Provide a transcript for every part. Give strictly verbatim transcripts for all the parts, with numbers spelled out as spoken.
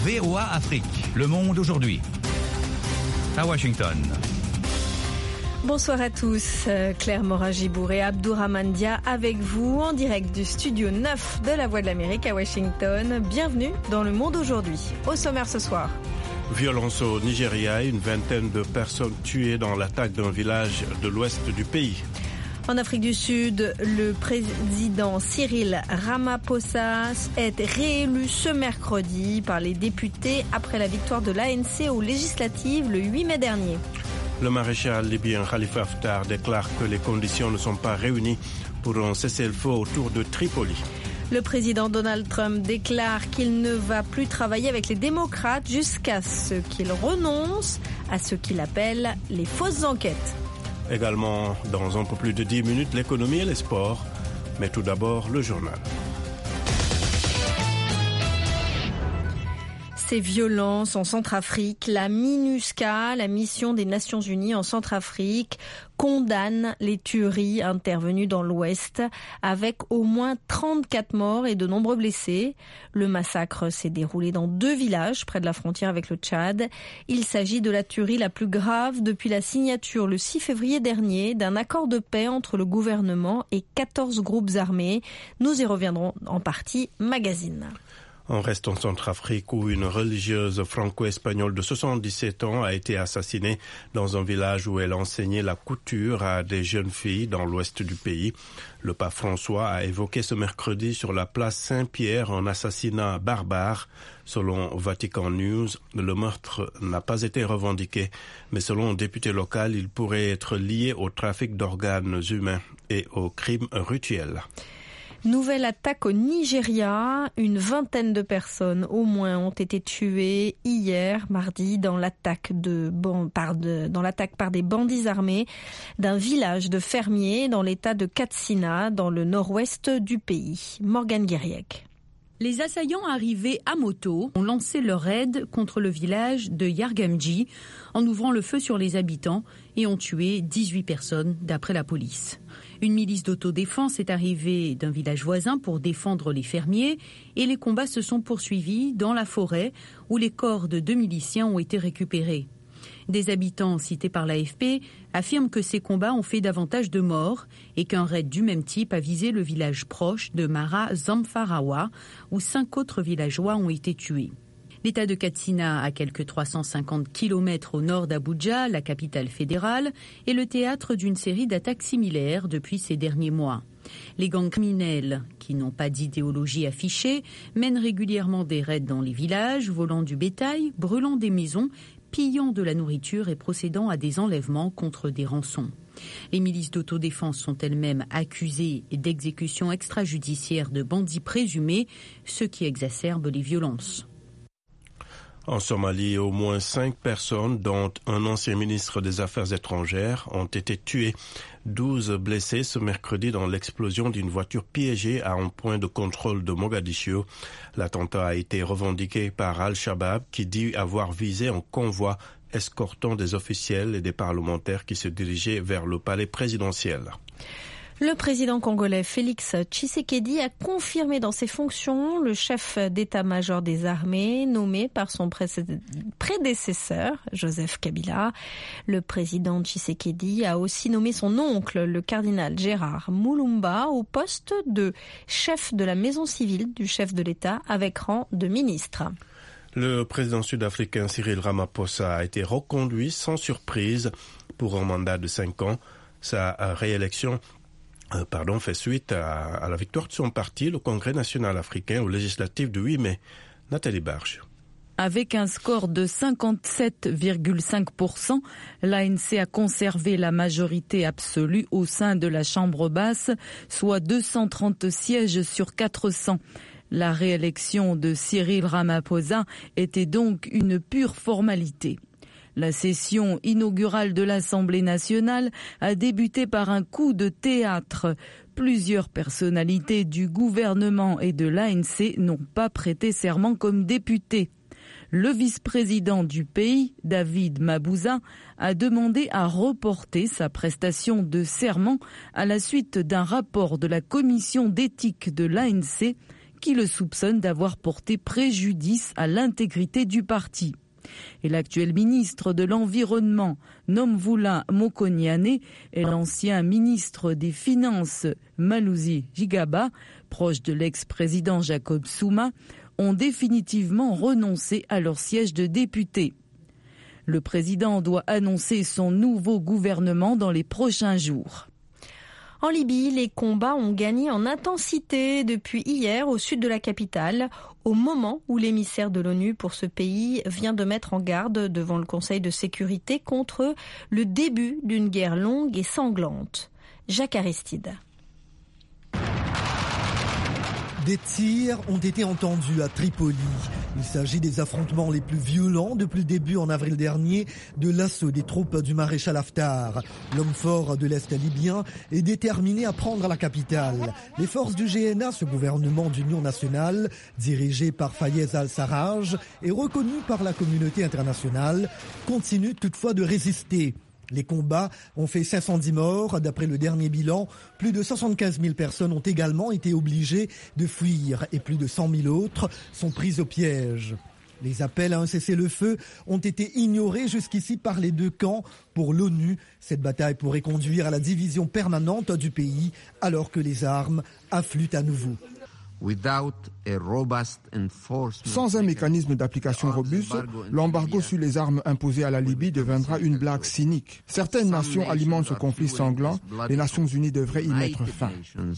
V O A Afrique, Le Monde aujourd'hui. À Washington. Bonsoir à tous, Claire Morin-Gibour et Abdourahmane Dia avec vous en direct du studio neuf de la Voix de l'Amérique à Washington. Bienvenue dans Le Monde aujourd'hui. Au sommaire ce soir. Violence au Nigeria, une vingtaine de personnes tuées dans l'attaque d'un village de l'ouest du pays. En Afrique du Sud, le président Cyril Ramaphosa est réélu ce mercredi par les députés après la victoire de l'A N C aux législatives le huit mai dernier. Le maréchal libyen Khalifa Haftar déclare que les conditions ne sont pas réunies pour un cessez-le-feu autour de Tripoli. Le président Donald Trump déclare qu'il ne va plus travailler avec les démocrates jusqu'à ce qu'il renonce à ce qu'il appelle les fausses enquêtes. Également, dans un peu plus de dix minutes, l'économie et les sports. Mais tout d'abord, le journal. Ces violences en Centrafrique, la MINUSCA, la mission des Nations Unies en Centrafrique, condamne les tueries intervenues dans l'Ouest avec au moins trente-quatre morts et de nombreux blessés. Le massacre s'est déroulé dans deux villages près de la frontière avec le Tchad. Il s'agit de la tuerie la plus grave depuis la signature le six février dernier d'un accord de paix entre le gouvernement et quatorze groupes armés. Nous y reviendrons en partie magazine. On reste en Centrafrique où une religieuse franco-espagnole de soixante-dix-sept ans a été assassinée dans un village où elle enseignait la couture à des jeunes filles dans l'ouest du pays. Le pape François a évoqué ce mercredi sur la place Saint-Pierre un assassinat barbare. Selon Vatican News, le meurtre n'a pas été revendiqué, mais selon un député local, il pourrait être lié au trafic d'organes humains et aux crimes rituels. Nouvelle attaque au Nigeria. Une vingtaine de personnes au moins ont été tuées hier, mardi, dans l'attaque, de, bon, par, de, dans l'attaque par des bandits armés d'un village de fermiers dans l'état de Katsina, dans le nord-ouest du pays. Morgane Guiriec. Les assaillants arrivés à moto ont lancé leur raid contre le village de Yargamji en ouvrant le feu sur les habitants et ont tué dix-huit personnes d'après la police. Une milice d'autodéfense est arrivée d'un village voisin pour défendre les fermiers et les combats se sont poursuivis dans la forêt où les corps de deux miliciens ont été récupérés. Des habitants cités par l'A F P affirment que ces combats ont fait davantage de morts et qu'un raid du même type a visé le village proche de Mara Zamfarawa où cinq autres villageois ont été tués. L'état de Katsina, à quelques trois cent cinquante kilomètres au nord d'Abuja, la capitale fédérale, est le théâtre d'une série d'attaques similaires depuis ces derniers mois. Les gangs criminels, qui n'ont pas d'idéologie affichée, mènent régulièrement des raids dans les villages, volant du bétail, brûlant des maisons, pillant de la nourriture et procédant à des enlèvements contre des rançons. Les milices d'autodéfense sont elles-mêmes accusées d'exécutions extrajudiciaires de bandits présumés, ce qui exacerbe les violences. En Somalie, au moins cinq personnes, dont un ancien ministre des Affaires étrangères, ont été tuées. Douze blessés ce mercredi dans l'explosion d'une voiture piégée à un point de contrôle de Mogadiscio. L'attentat a été revendiqué par Al-Shabaab qui dit avoir visé un convoi escortant des officiels et des parlementaires qui se dirigeaient vers le palais présidentiel. Le président congolais Félix Tshisekedi a confirmé dans ses fonctions le chef d'état-major des armées nommé par son prédécesseur, Joseph Kabila. Le président Tshisekedi a aussi nommé son oncle, le cardinal Gérard Moulumba, au poste de chef de la maison civile du chef de l'État avec rang de ministre. Le président sud-africain Cyril Ramaphosa a été reconduit sans surprise pour un mandat de cinq ans. Sa réélection Euh, pardon, fait suite à, à la victoire de son parti, le Congrès national africain, aux législatives du huit mai. Nathalie Barge. Avec un score de cinquante-sept virgule cinq pour cent, l'A N C a conservé la majorité absolue au sein de la Chambre basse, soit deux cent trente sièges sur quatre cents. La réélection de Cyril Ramaphosa était donc une pure formalité. La session inaugurale de l'Assemblée nationale a débuté par un coup de théâtre. Plusieurs personnalités du gouvernement et de l'A N C n'ont pas prêté serment comme députés. Le vice-président du pays, David Mabuza, a demandé à reporter sa prestation de serment à la suite d'un rapport de la commission d'éthique de l'A N C qui le soupçonnent d'avoir porté préjudice à l'intégrité du parti. Et l'actuel ministre de l'Environnement, Nomvula Mokonyane, et l'ancien ministre des Finances, Malusi Gigaba, proche de l'ex-président Jacob Zuma, ont définitivement renoncé à leur siège de député. Le président doit annoncer son nouveau gouvernement dans les prochains jours. En Libye, les combats ont gagné en intensité depuis hier au sud de la capitale, au moment où l'émissaire de l'ONU pour ce pays vient de mettre en garde devant le Conseil de sécurité contre le début d'une guerre longue et sanglante. Jacques Aristide. Des tirs ont été entendus à Tripoli. Il s'agit des affrontements les plus violents depuis le début en avril dernier de l'assaut des troupes du maréchal Haftar. L'homme fort de l'Est libyen est déterminé à prendre la capitale. Les forces du G N A, ce gouvernement d'union nationale, dirigé par Fayez al-Sarraj et reconnu par la communauté internationale, continuent toutefois de résister. Les combats ont fait cinq cent dix morts. D'après le dernier bilan, plus de soixante-quinze mille personnes ont également été obligées de fuir et plus de cent mille autres sont prises au piège. Les appels à un cessez-le-feu ont été ignorés jusqu'ici par les deux camps. Pour l'ONU, cette bataille pourrait conduire à la division permanente du pays alors que les armes affluent à nouveau. Sans un mécanisme d'application robuste, l'embargo sur les armes imposé à la Libye deviendra une blague cynique. Certaines nations alimentent ce conflit sanglant. Les Nations Unies devraient y mettre fin.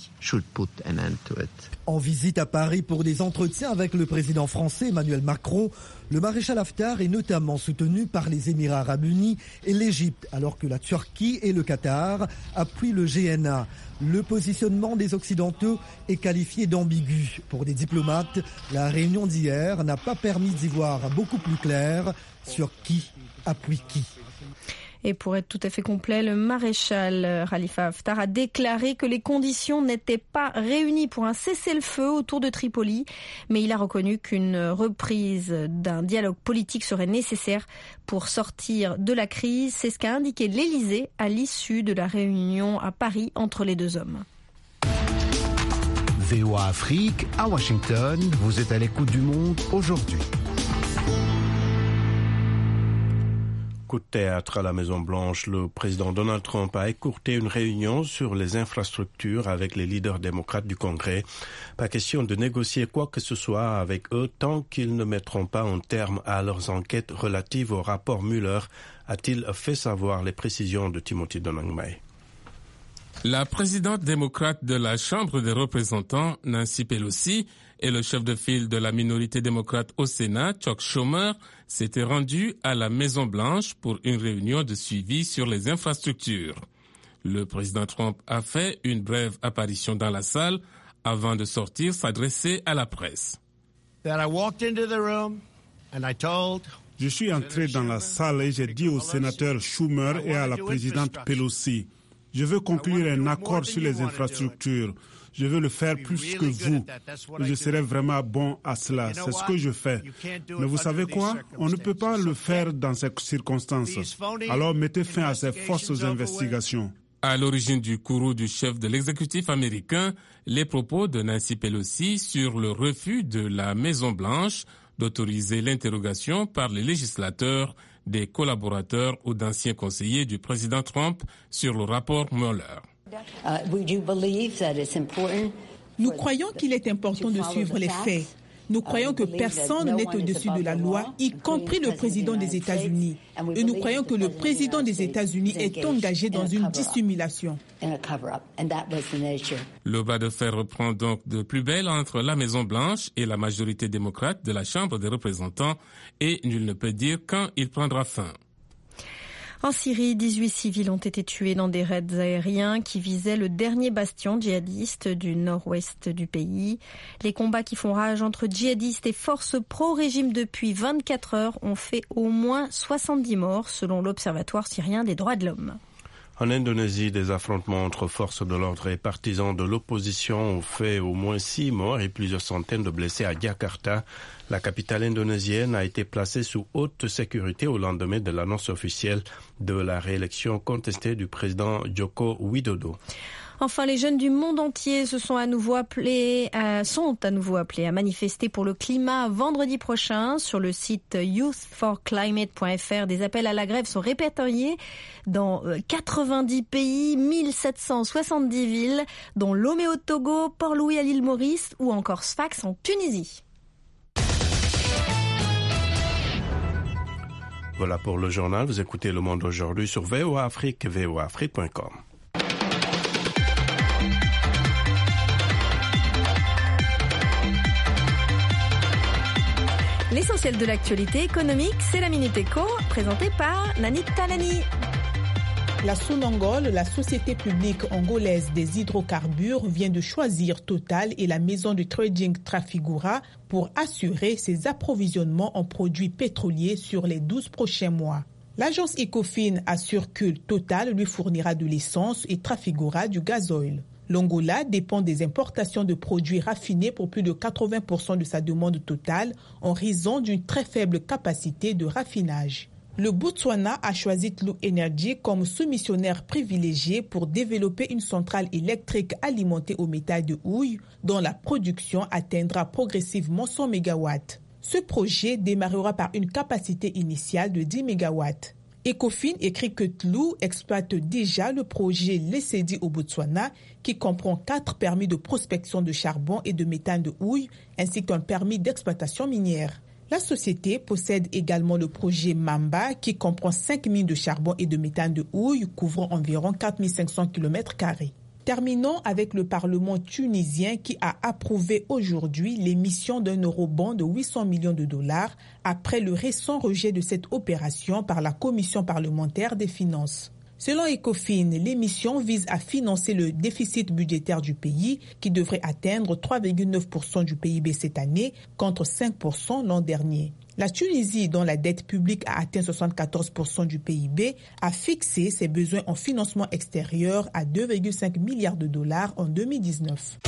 En visite à Paris pour des entretiens avec le président français Emmanuel Macron, le maréchal Haftar est notamment soutenu par les Émirats arabes unis et l'Égypte, alors que la Turquie et le Qatar appuient le G N A. Le positionnement des Occidentaux est qualifié d'ambigu. Pour des diplomates, la réunion d'hier n'a pas permis d'y voir beaucoup plus clair sur qui appuie qui. Et pour être tout à fait complet, le maréchal Khalifa Haftar a déclaré que les conditions n'étaient pas réunies pour un cessez-le-feu autour de Tripoli, mais il a reconnu qu'une reprise d'un dialogue politique serait nécessaire pour sortir de la crise. C'est ce qu'a indiqué l'Élysée à l'issue de la réunion à Paris entre les deux hommes. V O A Afrique, à Washington, vous êtes à l'écoute du Monde aujourd'hui. Coup de théâtre à la Maison-Blanche, le président Donald Trump a écourté une réunion sur les infrastructures avec les leaders démocrates du Congrès. Pas question de négocier quoi que ce soit avec eux tant qu'ils ne mettront pas un terme à leurs enquêtes relatives au rapport Mueller, a-t-il fait savoir. Les précisions de Timothy Donangmai. La présidente démocrate de la Chambre des représentants, Nancy Pelosi, et le chef de file de la minorité démocrate au Sénat, Chuck Schumer, s'étaient rendus à la Maison-Blanche pour une réunion de suivi sur les infrastructures. Le président Trump a fait une brève apparition dans la salle avant de sortir s'adresser à la presse. Je suis entré dans la salle et j'ai dit au sénateur Schumer et à la présidente Pelosi, je veux conclure un accord sur les infrastructures. Je veux le faire plus que vous. Je serai vraiment bon à cela. C'est ce que je fais. Mais vous savez quoi? On ne peut pas le faire dans ces circonstances. Alors mettez fin à ces fausses investigations. À l'origine du courroux du chef de l'exécutif américain, les propos de Nancy Pelosi sur le refus de la Maison-Blanche d'autoriser l'interrogation par les législateurs des collaborateurs ou d'anciens conseillers du président Trump sur le rapport Mueller. Nous croyons qu'il est important de suivre les faits. Nous croyons que personne n'est au-dessus de la loi, y compris le président des États-Unis. Et nous croyons que le président des États-Unis est engagé dans une dissimulation. Le bras de fer reprend donc de plus belle entre la Maison-Blanche et la majorité démocrate de la Chambre des représentants et nul ne peut dire quand il prendra fin. En Syrie, dix-huit civils ont été tués dans des raids aériens qui visaient le dernier bastion djihadiste du nord-ouest du pays. Les combats qui font rage entre djihadistes et forces pro-régime depuis vingt-quatre heures ont fait au moins soixante-dix morts, selon l'Observatoire syrien des droits de l'homme. En Indonésie, des affrontements entre forces de l'ordre et partisans de l'opposition ont fait au moins six morts et plusieurs centaines de blessés à Jakarta. La capitale indonésienne a été placée sous haute sécurité au lendemain de l'annonce officielle de la réélection contestée du président Joko Widodo. Enfin, les jeunes du monde entier se sont à nouveau appelés, euh, sont à nouveau appelés à manifester pour le climat vendredi prochain sur le site youth for climate point f r. Des appels à la grève sont répertoriés dans quatre-vingt-dix pays, mille sept cent soixante-dix villes, dont Lomé au Togo, Port-Louis à l'île Maurice ou encore Sfax en Tunisie. Voilà pour le journal. Vous écoutez Le Monde aujourd'hui sur V O A Afrique, V O A Afrique point com. L'essentiel de l'actualité économique, c'est la Minute Éco, présentée par Nani Talani. La Sonangol, la société publique angolaise des hydrocarbures, vient de choisir Total et la maison de trading Trafigura pour assurer ses approvisionnements en produits pétroliers sur les douze prochains mois. L'agence Ecofin assure que Total lui fournira de l'essence et Trafigura du gazoil. L'Angola dépend des importations de produits raffinés pour plus de quatre-vingts pour cent de sa demande totale en raison d'une très faible capacité de raffinage. Le Botswana a choisi Tlu Energy comme soumissionnaire privilégié pour développer une centrale électrique alimentée au métal de houille dont la production atteindra progressivement cent mégawatts. Ce projet démarrera par une capacité initiale de dix mégawatts. Ecofin écrit que Tlu exploite déjà le projet Lesedi au Botswana qui comprend quatre permis de prospection de charbon et de méthane de houille ainsi qu'un permis d'exploitation minière. La société possède également le projet Mamba qui comprend cinq mines de charbon et de méthane de houille couvrant environ quatre mille cinq cents kilomètres carrés. Terminons avec le Parlement tunisien qui a approuvé aujourd'hui l'émission d'un eurobond de huit cents millions de dollars après le récent rejet de cette opération par la Commission parlementaire des finances. Selon Ecofin, l'émission vise à financer le déficit budgétaire du pays qui devrait atteindre trois virgule neuf pour cent du P I B cette année contre cinq pour cent l'an dernier. La Tunisie, dont la dette publique a atteint soixante-quatorze pour cent du P I B, a fixé ses besoins en financement extérieur à deux virgule cinq milliards de dollars en deux mille dix-neuf.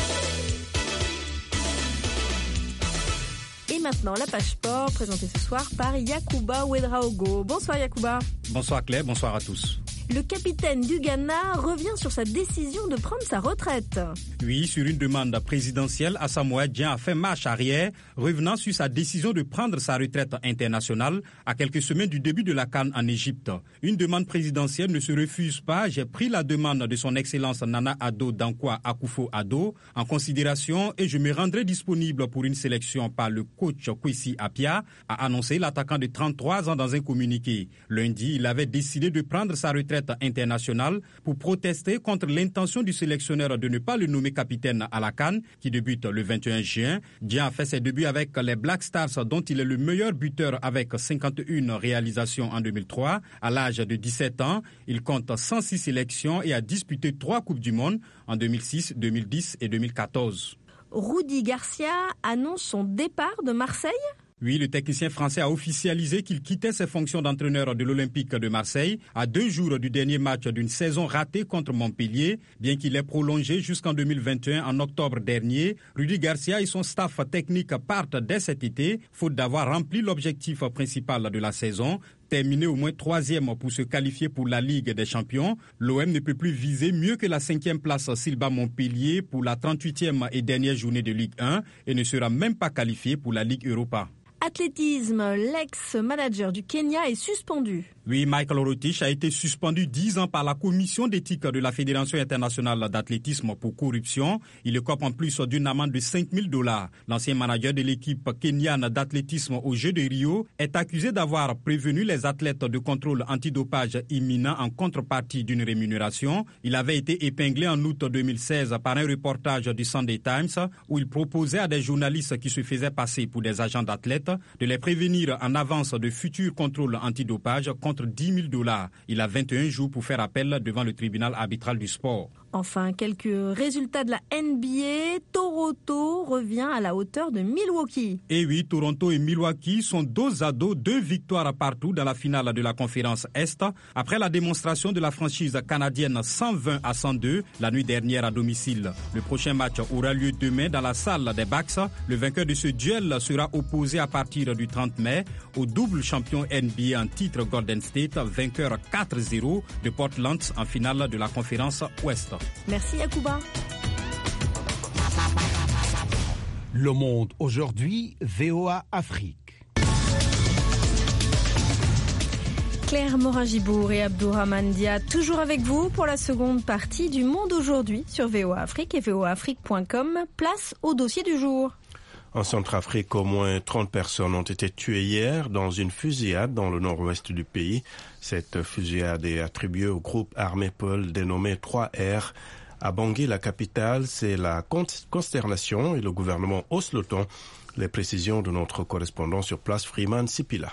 Et maintenant, la page sport, présentée ce soir par Yacouba Ouedraogo. Bonsoir Yacouba. Bonsoir Claire, bonsoir à tous. Le capitaine du Ghana revient sur sa décision de prendre sa retraite. Oui, sur une demande présidentielle, Asamoah Gyan a fait marche arrière, revenant sur sa décision de prendre sa retraite internationale à quelques semaines du début de la CAN en Égypte. Une demande présidentielle ne se refuse pas. J'ai pris la demande de son Excellence Nana Addo Dankwa Akufo-Addo en considération et je me rendrai disponible pour une sélection par le coach Kwesi Appiah, a annoncé l'attaquant de trente-trois ans dans un communiqué. Lundi, il avait décidé de prendre sa retraite internationale pour protester contre l'intention du sélectionneur de ne pas le nommer capitaine à la CAN qui débute le vingt et un juin. Gyan a fait ses débuts avec les Black Stars dont il est le meilleur buteur avec cinquante et une réalisations en deux mille trois. À l'âge de dix-sept ans, il compte cent six sélections et a disputé trois Coupes du Monde en deux mille six, deux mille dix et deux mille quatorze. Rudy Garcia annonce son départ de Marseille ? Oui, le technicien français a officialisé qu'il quittait ses fonctions d'entraîneur de l'Olympique de Marseille à deux jours du dernier match d'une saison ratée contre Montpellier. Bien qu'il ait prolongé jusqu'en deux mille vingt et un en octobre dernier, Rudy Garcia et son staff technique partent dès cet été, faute d'avoir rempli l'objectif principal de la saison. Terminé au moins troisième pour se qualifier pour la Ligue des Champions, l'O M ne peut plus viser mieux que la cinquième place Silba Montpellier pour la trente-huitième et dernière journée de Ligue un et ne sera même pas qualifié pour la Ligue Europa. Athlétisme, l'ex-manager du Kenya est suspendu. Oui, Michael Rotich a été suspendu dix ans par la commission d'éthique de la Fédération internationale d'athlétisme pour corruption. Il écope en plus d'une amende de cinq mille dollars. L'ancien manager de l'équipe kenyane d'athlétisme aux Jeux de Rio est accusé d'avoir prévenu les athlètes de contrôle antidopage imminent en contrepartie d'une rémunération. Il avait été épinglé en août deux mille seize par un reportage du Sunday Times où il proposait à des journalistes qui se faisaient passer pour des agents d'athlètes de les prévenir en avance de futurs contrôles antidopage contre dix mille dollars. Il a vingt et un jours pour faire appel devant le tribunal arbitral du sport. Enfin, quelques résultats de la N B A. Toronto revient à la hauteur de Milwaukee. Et oui, Toronto et Milwaukee sont dos à dos, deux victoires partout dans la finale de la conférence Est. Après la démonstration de la franchise canadienne cent vingt à cent deux la nuit dernière à domicile. Le prochain match aura lieu demain dans la salle des Bucks. Le vainqueur de ce duel sera opposé à partir du trente mai au double champion N B A en titre Golden State, vainqueur quatre zéro de Portland en finale de la conférence Ouest. Merci Yacouba. Le Monde aujourd'hui, V O A Afrique. Claire Morin-Gibour et Abdourahmane Dia, toujours avec vous pour la seconde partie du Monde aujourd'hui sur V O A Afrique et V O A Afrique point com. Place au dossier du jour. En Centrafrique, au moins trente personnes ont été tuées hier dans une fusillade dans le nord-ouest du pays. Cette fusillade est attribuée au groupe armé Peul dénommé trois R. À Bangui, la capitale, c'est la consternation et le gouvernement hausse le ton. Les précisions de notre correspondant sur place, Freeman Sipila.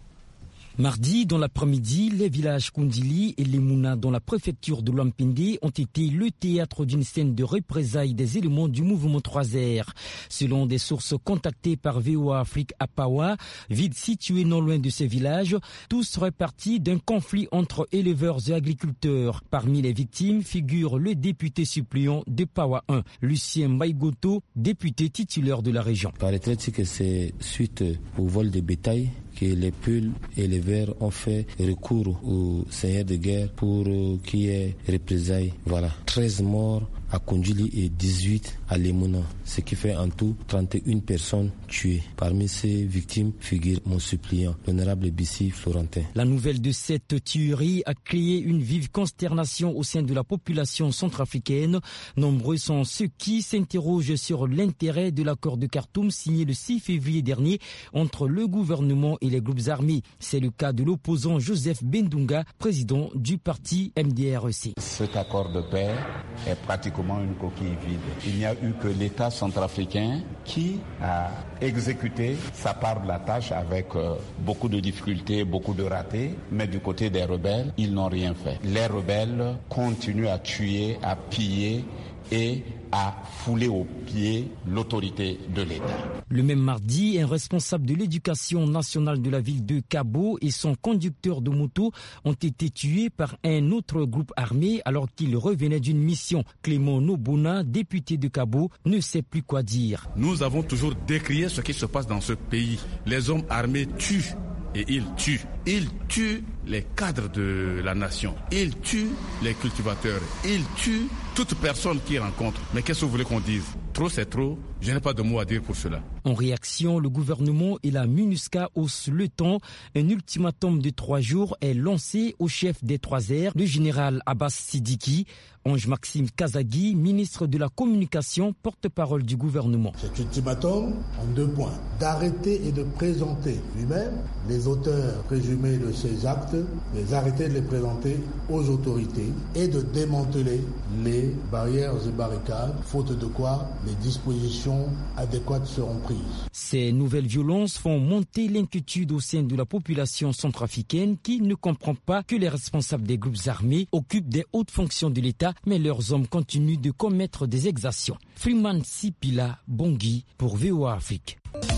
Mardi, dans l'après-midi, les villages Kundili et Lemuna, dans la préfecture de Lwampende, ont été le théâtre d'une scène de représailles des éléments du mouvement trois R. Selon des sources contactées par V O A Afrique à Pawa, ville située non loin de ces villages, tous seraient partis d'un conflit entre éleveurs et agriculteurs. Parmi les victimes figure le député suppléant de Pawa un, Lucien Mbaïgoto, député titulaire de la région. Paraîtrait-il que c'est suite au vol de bétail que les Peuls et les Verts ont fait recours au seigneur de guerre pour qu'il y ait représailles. Voilà, treize morts à Kundili et dix-huit à Lemuna, ce qui fait en tout trente et une personnes tuées. Parmi ces victimes figure mon suppliant, l'honorable Bissi Florentin. La nouvelle de cette tuerie a créé une vive consternation au sein de la population centrafricaine. Nombreux sont ceux qui s'interrogent sur l'intérêt de l'accord de Khartoum signé le six février dernier entre le gouvernement et les groupes armés. C'est le cas de l'opposant Joseph Bendunga, président du parti M D R C. Cet accord de paix est pratiquement une coquille vide. Il n'y a eu que l'État centrafricain qui a exécuté sa part de la tâche avec euh, beaucoup de difficultés, beaucoup de ratés, mais du côté des rebelles, ils n'ont rien fait. Les rebelles continuent à tuer, à piller et à fouler aux pieds l'autorité de l'État. Le même mardi, un responsable de l'éducation nationale de la ville de Kabo et son conducteur de moto ont été tués par un autre groupe armé alors qu'ils revenaient d'une mission. Clément Nobuna, député de Kabo, ne sait plus quoi dire. Nous avons toujours décrié ce qui se passe dans ce pays. Les hommes armés tuent. Et ils tuent. Ils tuent les cadres de la nation. Ils tuent les cultivateurs. Ils tuent toute personne qu'ils rencontrent. Mais qu'est-ce que vous voulez qu'on dise? Trop, c'est trop. Je n'ai pas de mots à dire pour cela. En réaction, le gouvernement et la MINUSCA haussent le ton. Un ultimatum de trois jours est lancé au chef des trois R, le général Abbas Sidiki. Ange Maxime Kazagui, ministre de la Communication, porte-parole du gouvernement. Cet ultimatum en deux points. D'arrêter et de présenter lui-même les auteurs présumés de ces actes, les arrêter de les présenter aux autorités et de démanteler les barrières et barricades, faute de quoi les dispositions adéquates seront prises. Ces nouvelles violences font monter l'inquiétude au sein de la population centrafricaine qui ne comprend pas que les responsables des groupes armés occupent des hautes fonctions de l'État, mais leurs hommes continuent de commettre des exactions. Freeman Sipila, Bangui pour V O A Afrique.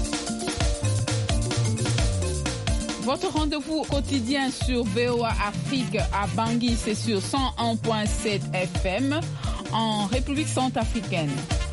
Votre rendez-vous quotidien sur V O A Afrique à Bangui, c'est sur cent un virgule sept F M en République centrafricaine.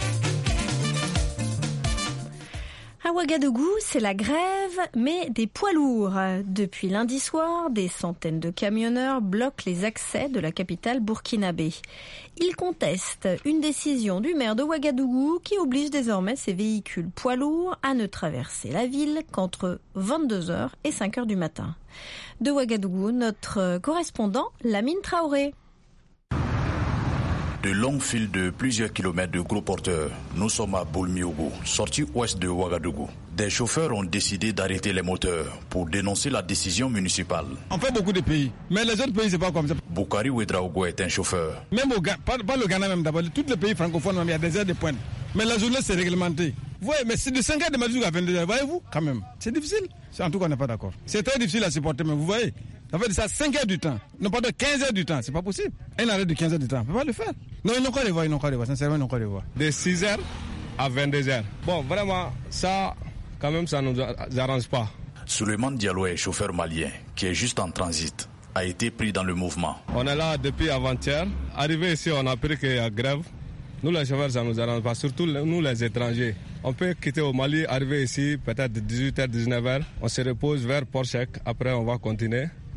À Ouagadougou, c'est la grève, mais des poids lourds. Depuis lundi soir, des centaines de camionneurs bloquent les accès de la capitale burkinabé. Ils contestent une décision du maire de Ouagadougou qui oblige désormais ces véhicules poids lourds à ne traverser la ville qu'entre vingt-deux heures et cinq heures du matin. De Ouagadougou, notre correspondant Lamine Traoré. De longues files de plusieurs kilomètres de gros porteurs. Nous sommes à Boulmiogo, sortie ouest de Ouagadougou. Des chauffeurs ont décidé d'arrêter les moteurs pour dénoncer la décision municipale. On fait beaucoup de pays, mais les autres pays, c'est pas comme ça. Boukari Ouedraogo est un chauffeur. Même au Ghana, pas, pas le Ghana même d'abord, tous les pays francophones, il y a des heures de pointe. Mais la journée, c'est réglementé. Vous voyez, mais c'est de cinq heures de matin à vingt-deux heures, voyez-vous, quand même. C'est difficile. En tout cas, on n'est pas d'accord. C'est très difficile à supporter, mais vous voyez, ça fait ça cinq heures du temps. Non, pas de quinze heures du temps, c'est pas possible. Un arrêt de quinze heures du temps, on ne peut pas le faire. Non, ils n'ont qu'à les voir, ils n'ont qu'à les voir, sincèrement, ils n'ont qu'à les voir. De six heures à vingt-deux heures. Bon, vraiment, ça, quand même, ça ne nous arrange pas. Souleymane Diallo est chauffeur malien, qui est juste en transit, a été pris dans le mouvement. On est là depuis avant-hier. Arrivé ici, on a appris qu'il y a grève. Nous, les chauffeurs, ça ne nous arrange pas, surtout nous, les étrangers. On peut quitter au Mali, arriver ici peut-être de dix-huit heures, dix-neuf heures. On se repose vers Port-Chèque. Après, on va continuer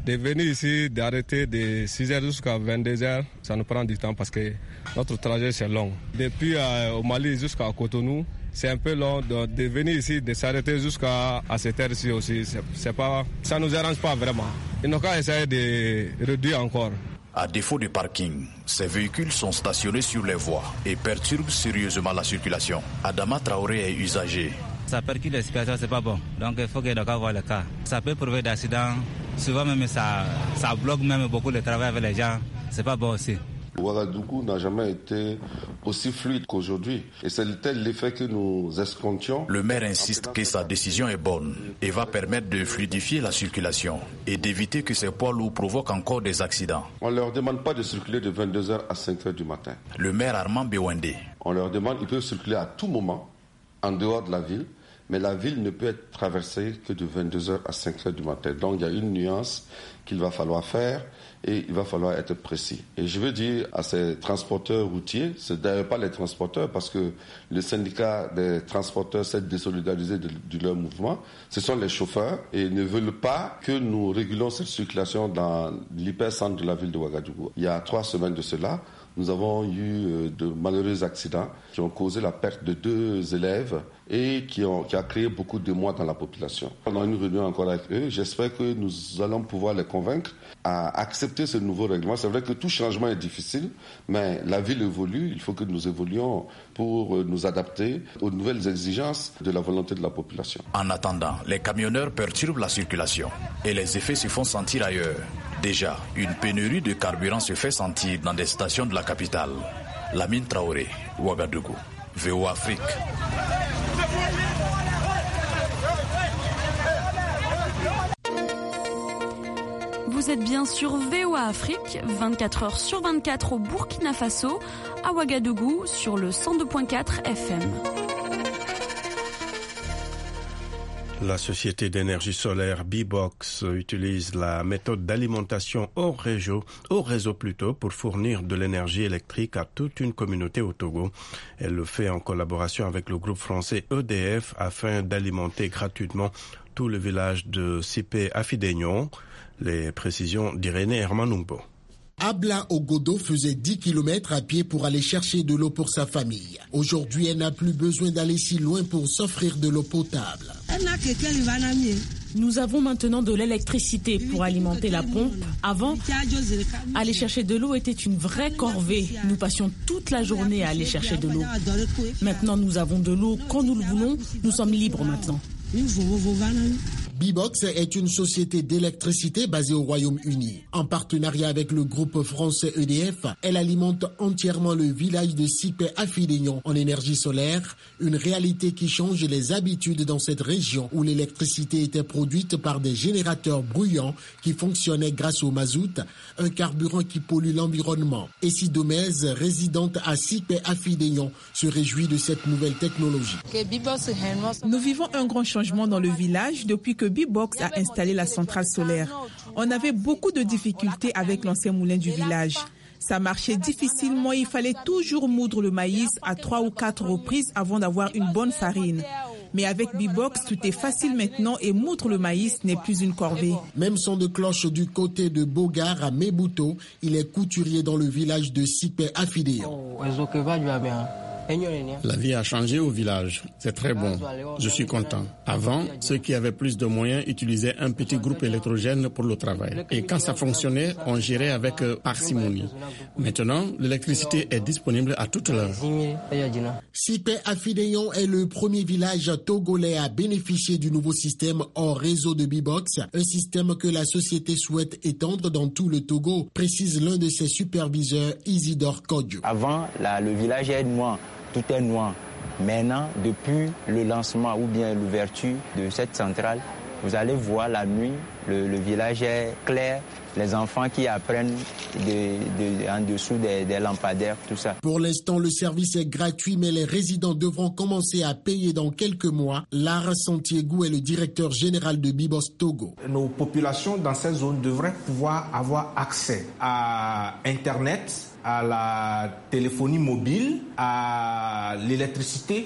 De venir ici, d'arrêter de six heures jusqu'à vingt-deux heures, ça nous prend du temps parce que notre trajet c'est long. Depuis euh, au Mali jusqu'à Cotonou, c'est un peu long de, de venir ici, de s'arrêter jusqu'à à cette heure-ci aussi. C'est, c'est pas, ça ne nous arrange pas vraiment. Il n'a qu'à essayer de réduire encore. À défaut de parking, ces véhicules sont stationnés sur les voies et perturbent sérieusement la circulation. Adama Traoré est usager. Ça percute la circulation, c'est pas bon. Donc il faut que d'abord voir le cas. Ça peut prouver d'accidents. Souvent même ça, ça bloque même beaucoup le travail avec les gens. C'est pas bon aussi. Ouagadougou n'a jamais été aussi fluide qu'aujourd'hui. Et c'est tel l'effet que nous escomptions. Le maire insiste que sa décision est bonne et va permettre de fluidifier la circulation et d'éviter que ces poids lourds provoquent encore des accidents. On ne leur demande pas de circuler de vingt-deux heures à cinq heures du matin. Le maire Armand Bewende. On leur demande, ils peuvent circuler à tout moment en dehors de la ville, mais la ville ne peut être traversée que de vingt-deux heures à cinq heures du matin. Donc il y a une nuance qu'il va falloir faire et il va falloir être précis. Et je veux dire à ces transporteurs routiers, c'est d'ailleurs pas les transporteurs parce que le syndicat des transporteurs s'est désolidarisé de, de leur mouvement, ce sont les chauffeurs et ils ne veulent pas que nous régulons cette circulation dans l'hypercentre de la ville de Ouagadougou. Il y a trois semaines de cela, nous avons eu de malheureux accidents qui ont causé la perte de deux élèves et qui, ont, qui a créé beaucoup d'émoi dans la population. On a une réunion encore avec eux. J'espère que nous allons pouvoir les convaincre à accepter ce nouveau règlement. C'est vrai que tout changement est difficile, mais la ville évolue. Il faut que nous évoluions pour nous adapter aux nouvelles exigences de la volonté de la population. En attendant, les camionneurs perturbent la circulation et les effets se font sentir ailleurs. Déjà, une pénurie de carburant se fait sentir dans des stations de la capitale. Lamine Traoré, Ouagadougou, V O Afrique. Vous êtes bien sur V O A Afrique, vingt-quatre heures sur vingt-quatre au Burkina Faso, à Ouagadougou sur le cent deux virgule quatre F M. La société d'énergie solaire B-Box utilise la méthode d'alimentation hors réseau, hors réseau plutôt, pour fournir de l'énergie électrique à toute une communauté au Togo. Elle le fait en collaboration avec le groupe français E D F afin d'alimenter gratuitement tout le village de Sipé Afidegnon. Les précisions d'Irénée Hermanumbo. Abla Ogodo faisait dix kilomètres à pied pour aller chercher de l'eau pour sa famille. Aujourd'hui, elle n'a plus besoin d'aller si loin pour s'offrir de l'eau potable. Nous avons maintenant de l'électricité pour alimenter la pompe. Avant, aller chercher de l'eau était une vraie corvée. Nous passions toute la journée à aller chercher de l'eau. Maintenant, nous avons de l'eau quand nous le voulons. Nous sommes libres maintenant. B-Box est une société d'électricité basée au Royaume-Uni. En partenariat avec le groupe français E D F, elle alimente entièrement le village de Sipé Afidegnon en énergie solaire, une réalité qui change les habitudes dans cette région où l'électricité était produite par des générateurs bruyants qui fonctionnaient grâce au mazout, un carburant qui pollue l'environnement. Essie Domez, résidente à Sipé Afidegnon, se réjouit de cette nouvelle technologie. Nous vivons un grand changement dans le village depuis que B-Box a installé la centrale solaire. On avait beaucoup de difficultés avec l'ancien moulin du village. Ça marchait difficilement, il fallait toujours moudre le maïs à trois ou quatre reprises avant d'avoir une bonne farine. Mais avec B-Box, tout est facile maintenant et moudre le maïs n'est plus une corvée. Même son de cloche du côté de Bogar à Mebuto, il est couturier dans le village de Sipé Afidegnon. La vie a changé au village. C'est très bon. Je suis content. Avant, ceux qui avaient plus de moyens utilisaient un petit groupe électrogène pour le travail. Et quand ça fonctionnait, on gérait avec parcimonie. Maintenant, l'électricité est disponible à toute l'heure. Sipé Afidegnon est le premier village togolais à bénéficier du nouveau système hors réseau de B-Box, un système que la société souhaite étendre dans tout le Togo, précise l'un de ses superviseurs, Isidore Kodjo. Avant, là, le village est noir. Tout est noir. Maintenant, depuis le lancement ou bien l'ouverture de cette centrale, vous allez voir la nuit, le, le village est clair, les enfants qui apprennent de, de, en dessous des, des lampadaires, tout ça. Pour l'instant, le service est gratuit, mais les résidents devront commencer à payer dans quelques mois. Lara Santiago est le directeur général de B-Box Togo. Nos populations dans cette zone devraient pouvoir avoir accès à Internet, à la téléphonie mobile, à l'électricité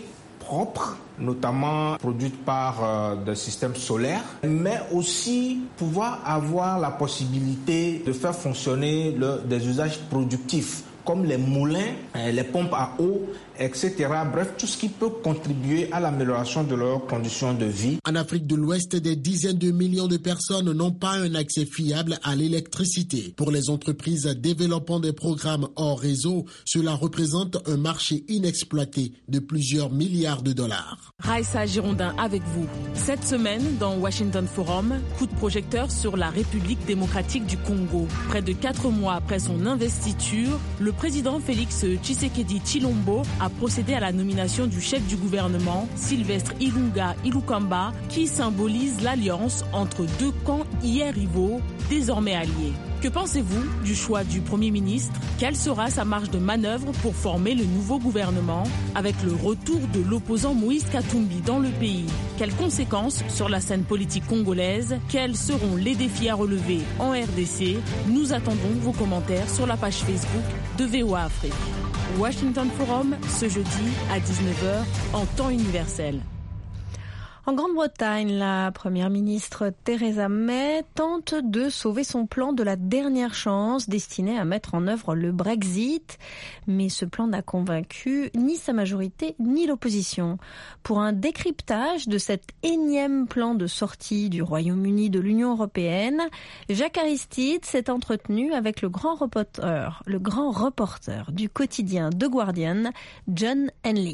propres, notamment produites par euh, des systèmes solaires, mais aussi pouvoir avoir la possibilité de faire fonctionner le, des usages productifs comme les moulins, les pompes à eau, et cetera. Bref, tout ce qui peut contribuer à l'amélioration de leurs conditions de vie. En Afrique de l'Ouest, des dizaines de millions de personnes n'ont pas un accès fiable à l'électricité. Pour les entreprises développant des programmes hors réseau, cela représente un marché inexploité de plusieurs milliards de dollars. Raissa Girondin avec vous. Cette semaine, dans Washington Forum, coup de projecteur sur la République démocratique du Congo. Près de quatre mois après son investiture, le président Félix Tshisekedi Tshilombo a procédé à la nomination du chef du gouvernement, Sylvestre Ilunga Ilukamba, qui symbolise l'alliance entre deux camps hier rivaux, désormais alliés. Que pensez-vous du choix du Premier ministre? Quelle sera sa marge de manœuvre pour former le nouveau gouvernement? Avec le retour de l'opposant Moïse Katumbi dans le pays, quelles conséquences sur la scène politique congolaise? Quels seront les défis à relever en R D C? Nous attendons vos commentaires sur la page Facebook de V O A Afrique. Washington Forum, ce jeudi à dix-neuf heures en temps universel. En Grande-Bretagne, la première ministre Theresa May tente de sauver son plan de la dernière chance destiné à mettre en œuvre le Brexit. Mais ce plan n'a convaincu ni sa majorité ni l'opposition. Pour un décryptage de cet énième plan de sortie du Royaume-Uni de l'Union européenne, Jacques Aristide s'est entretenu avec le grand reporter, le grand reporter du quotidien The Guardian, John Henley.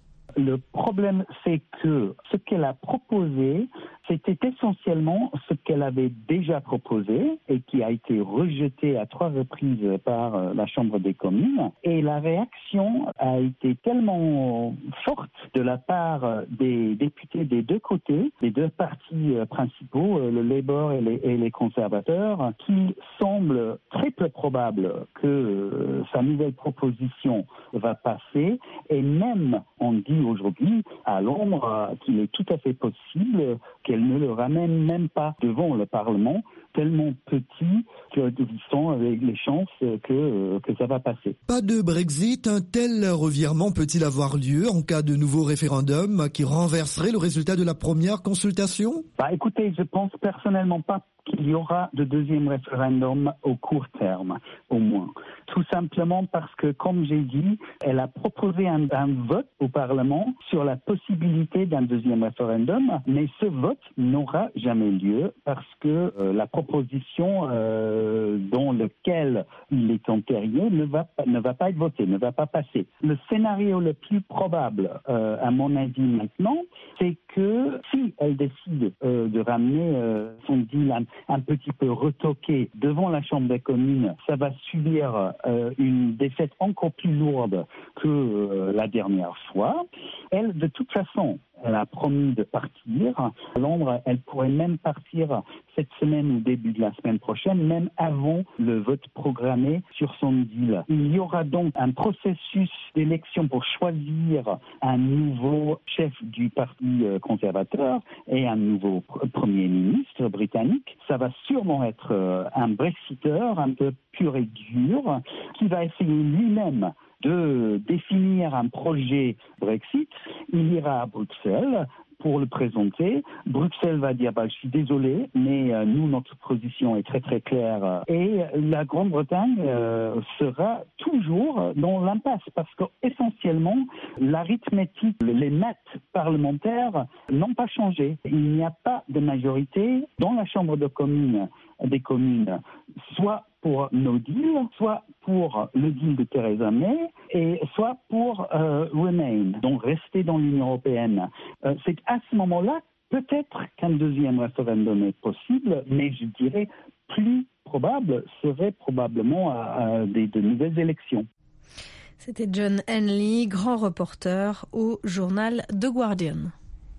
Le problème, c'est que ce qu'elle a proposé, c'était essentiellement ce qu'elle avait déjà proposé et qui a été rejeté à trois reprises par la Chambre des communes. Et la réaction a été tellement forte de la part des députés des deux côtés, des deux partis principaux, le Labour et les, et les conservateurs, qu'il semble très peu probable que sa nouvelle proposition va passer. Et même, on dit aujourd'hui à Londres qu'il est tout à fait possible qu'elle ne le ramène même pas devant le Parlement, tellement petit que sont avec les chances que, que ça va passer. Pas de Brexit, un tel revirement peut-il avoir lieu en cas de nouveau référendum qui renverserait le résultat de la première consultation? Bah, écoutez, je pense personnellement pas qu'il y aura de deuxième référendum au court terme, au moins. Tout simplement parce que, comme j'ai dit, elle a proposé un, un vote au Parlement sur la possibilité d'un deuxième référendum, mais ce vote n'aura jamais lieu parce que euh, la proposition euh, dans laquelle il est entériné ne va, ne va pas être votée, ne va pas passer. Le scénario le plus probable, euh, à mon avis maintenant, c'est que si elle décide euh, de ramener euh, son deal un, un petit peu retoqué devant la Chambre des communes, ça va subir euh, une défaite encore plus lourde que euh, la dernière fois. Elle, de toute façon, elle a promis de partir. À Londres, elle pourrait même partir cette semaine ou début de la semaine prochaine, même avant le vote programmé sur son deal. Il y aura donc un processus d'élection pour choisir un nouveau chef du parti conservateur et un nouveau premier ministre britannique. Ça va sûrement être un Brexiteur un peu pur et dur qui va essayer lui-même de définir un projet Brexit. Il ira à Bruxelles pour le présenter. Bruxelles va dire bah, « je suis désolé, mais euh, nous, notre position est très très claire ». Et la Grande-Bretagne euh, sera toujours dans l'impasse parce qu'essentiellement, l'arithmétique, les maths parlementaires n'ont pas changé. Il n'y a pas de majorité dans la Chambre de communes, des communes, soit pour no deal, soit pour le deal de Theresa May, et soit pour euh, Remain, donc rester dans l'Union européenne. Euh, c'est à ce moment-là, peut-être qu'un deuxième référendum est possible, mais je dirais plus probable serait probablement à, à des, de nouvelles élections. C'était John Henley, grand reporter au journal The Guardian.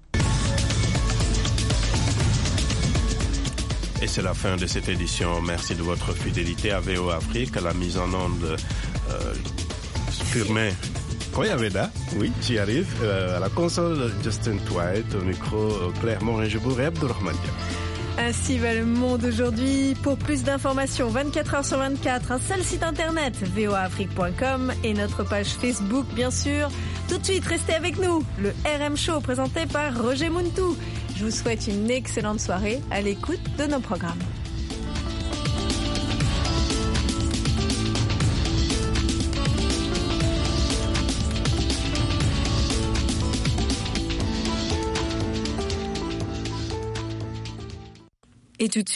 Et c'est la fin de cette édition. Merci de votre fidélité à V O A Afrique, à la mise en onde euh, Firmin Koyaveda, oui, j'y arrive, euh, à la console Justin Twite, au micro Claire Morin-Jebour et Abdourahmane Dia. Ainsi va le monde aujourd'hui. Pour plus d'informations, vingt-quatre heures sur vingt-quatre, un seul site internet, v o a afrique point com et notre page Facebook, bien sûr. Tout de suite, restez avec nous. Le R M Show présenté par Roger Muntou. Je vous souhaite une excellente soirée à l'écoute de nos programmes. Et tout de suite,